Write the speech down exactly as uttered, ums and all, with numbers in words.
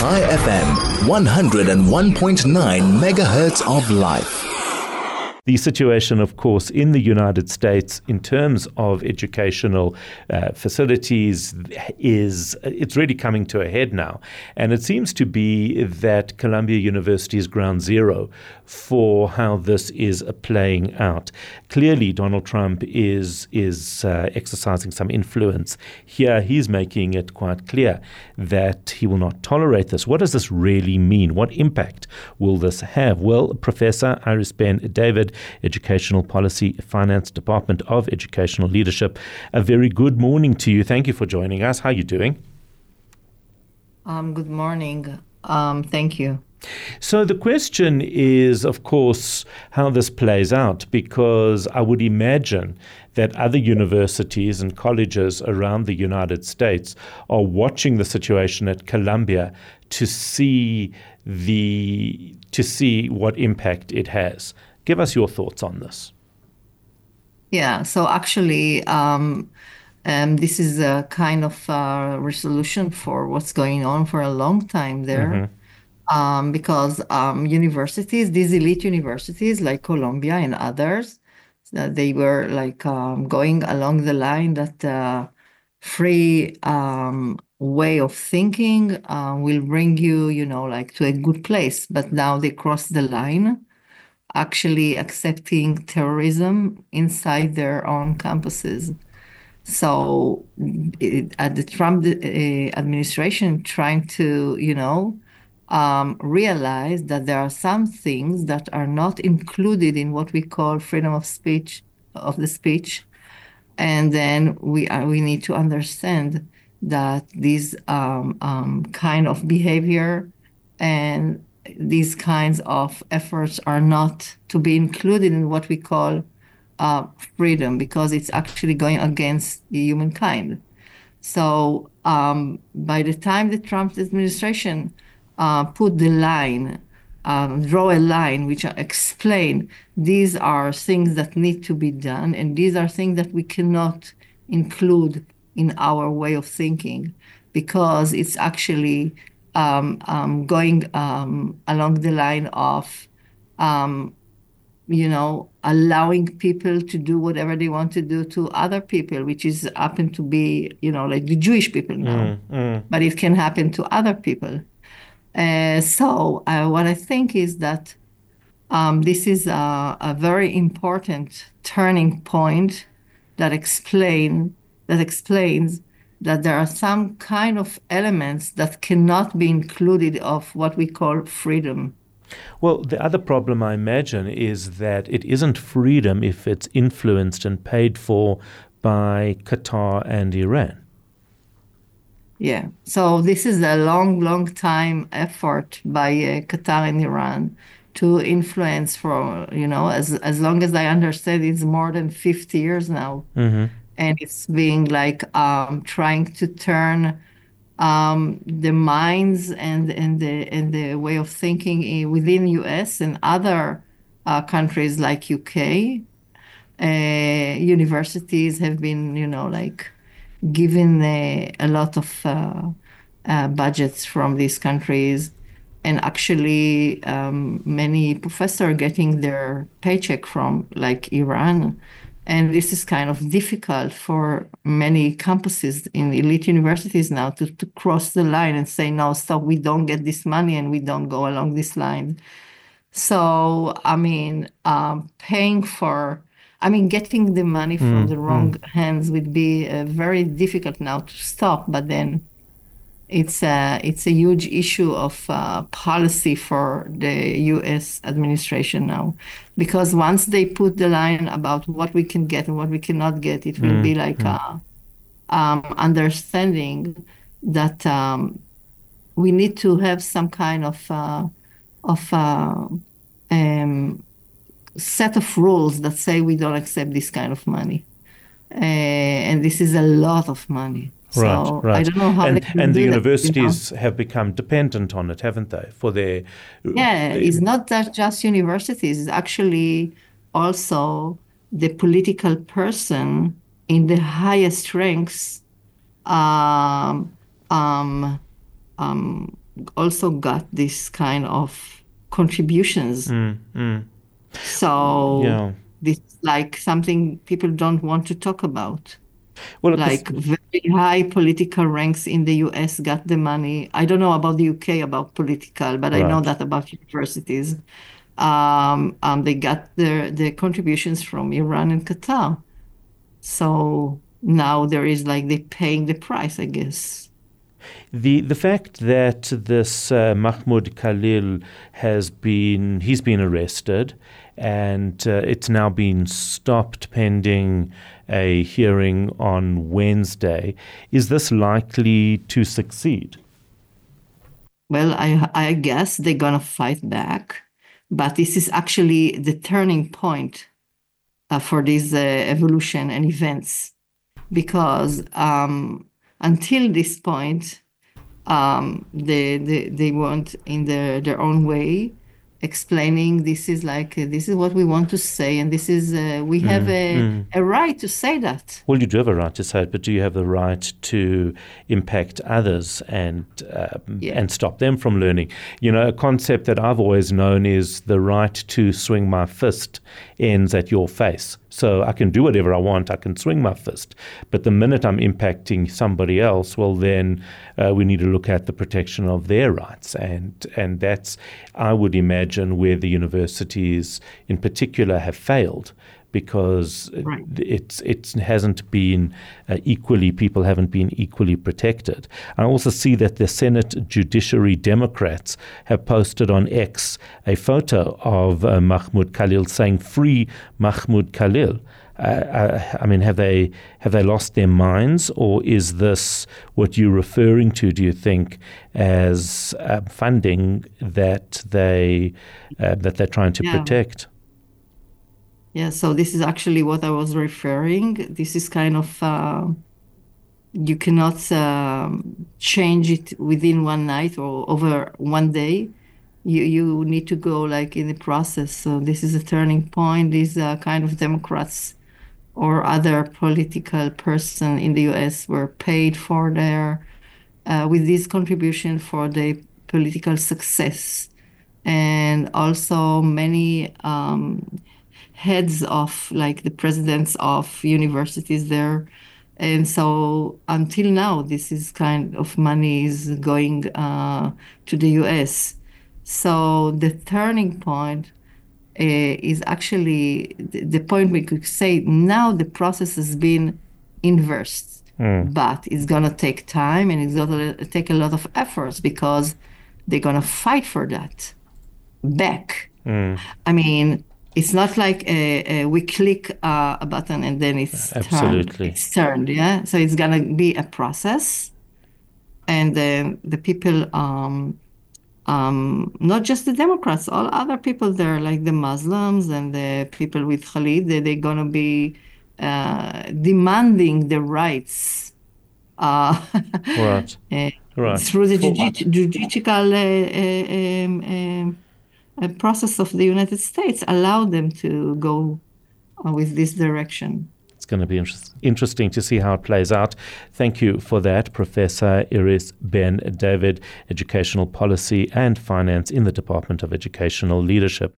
Chai F M, one oh one point nine megahertz of life. The situation, of course, in the United States in terms of educational uh, facilities is, it's really coming to a head now. And it seems to be that Columbia University is ground zero for how this is playing out. Clearly, Donald Trump is, is uh, exercising some influence here. He's making it quite clear that he will not tolerate this. What does this really mean? What impact will this have? Well, Professor Iris Ben-David, Educational Policy, Finance Department of Educational Leadership. A very good morning to you. Thank you for joining us. How are you doing? Um, good morning. Um, thank you. So the question is, of course, how this plays out, because I would imagine that other universities and colleges around the United States are watching the situation at Columbia to see the to see what impact it has. Give us your thoughts on this. Yeah, so actually, um, um, this is a kind of uh, resolution for what's going on for a long time there. Mm-hmm. um, because um, universities, these elite universities like Columbia and others, uh, they were like um, going along the line that uh, free um, way of thinking uh, will bring you, you know, like to a good place. But now they cross the line, actually accepting terrorism inside their own campuses. So it, at the Trump uh, administration trying to, you know, um, realize that there are some things that are not included in what we call freedom of speech, of the speech. And then we are, we need to understand that these um, um, kind of behavior and these kinds of efforts are not to be included in what we call uh, freedom, because it's actually going against humankind. So um, by the time the Trump administration uh, put the line, um, draw a line which explain these are things that need to be done, and these are things that we cannot include in our way of thinking, because it's actually Um, um, going um, along the line of, um, you know, allowing people to do whatever they want to do to other people, which is happen to be, you know, like the Jewish people now, mm, mm. But it can happen to other people. Uh, so uh, what I think is that um, this is a, a very important turning point that explain that explains that there are some kind of elements that cannot be included of what we call freedom. Well, the other problem, I imagine, is that it isn't freedom if it's influenced and paid for by Qatar and Iran. Yeah. So this is a long, long time effort by uh, Qatar and Iran to influence for, you know, as as long as I understand, it's more than fifty years now. Mm-hmm. And it's being like um, trying to turn um, the minds and, and the and the way of thinking within U S and other uh, countries like U K. Uh, universities have been, you know, like given a, a lot of uh, uh, budgets from these countries, and actually um, many professors getting their paycheck from like Iran. And this is kind of difficult for many campuses in elite universities now to, to cross the line and say, no, stop, we don't get this money and we don't go along this line. So, I mean, um, paying for, I mean, getting the money from mm, the wrong mm. hands would be uh, very difficult now to stop. But then it's a, it's a huge issue of uh, policy for the U S administration now. Because once they put the line about what we can get and what we cannot get, it will mm, be like mm. a um, understanding that um, we need to have some kind of uh, of uh, um, set of rules that say we don't accept this kind of money, uh, and this is a lot of money. So right, right. I don't know how and, they can and do the that, universities you know? have become dependent on it, haven't they? For their yeah, their, it's not that just universities. It's actually also the political person in the highest ranks um, um, um, also got this kind of contributions. Mm, mm. So Yeah. this is like something people don't want to talk about. Well, Like very high political ranks in the U S got the money. I don't know about the U K about political, but I know Right. that about universities. Um, um, they got their their contributions from Iran and Qatar. So now there is like they paying the price, I guess. The the fact that this uh, Mahmoud Khalil has been he's been arrested, and uh, it's now been stopped pending a hearing on Wednesday. Is this likely to succeed? Well, I I guess they're gonna fight back, but this is actually the turning point uh, for this uh, evolution and events, because um, until this point, um, they, they they went in their their own way, explaining this is like uh, this is what we want to say, and this is uh, we have a a right to say that. Well, you do have a right to say it, but do you have the right to impact others and uh, Yeah. and stop them from learning? You know, a concept that I've always known is the right to swing my fist ends at your face. So I can do whatever I want, I can swing my fist. But the minute I'm impacting somebody else, well, then uh, we need to look at the protection of their rights. And, and that's, I would imagine, where the universities in particular have failed, because Right. it's it hasn't been uh, equally, people haven't been equally protected. I also see that the Senate Judiciary Democrats have posted on X a photo of uh, Mahmoud Khalil saying, "Free Mahmoud Khalil." Uh, uh, I mean, have they have they lost their minds, or is this what you're referring to, do you think, as uh, funding that they uh, that they're trying to Yeah. protect? Yeah, so this is actually what I was referring. This is kind of uh, you cannot um, change it within one night or over one day. You you need to go like in the process. So this is a turning point. These uh, kind of Democrats or other political person in the U S were paid for their uh, with this contribution for the political success, and also many um, heads of like the presidents of universities there. And so until now, this is kind of money is going uh, to the U S. So the turning point uh, is actually the, the point we could say now the process has been inversed, but it's going to take time and it's going to take a lot of efforts because they're going to fight for that back. I mean, it's not like a, a, we click uh, a button and then it's Absolutely. turned. It's turned, yeah. So it's gonna be a process, and then the people, um, um, not just the Democrats, all other people there, like the Muslims and the people with Khalid, they, they're gonna be uh, demanding the rights uh, Right. uh, Right. through the judi- judicial uh, uh, um, um, a process of the United States allow them to go uh, with this direction. It's going to be inter- interesting to see how it plays out. Thank you for that, Professor Iris Ben David, Educational Policy and Finance in the Department of Educational Leadership.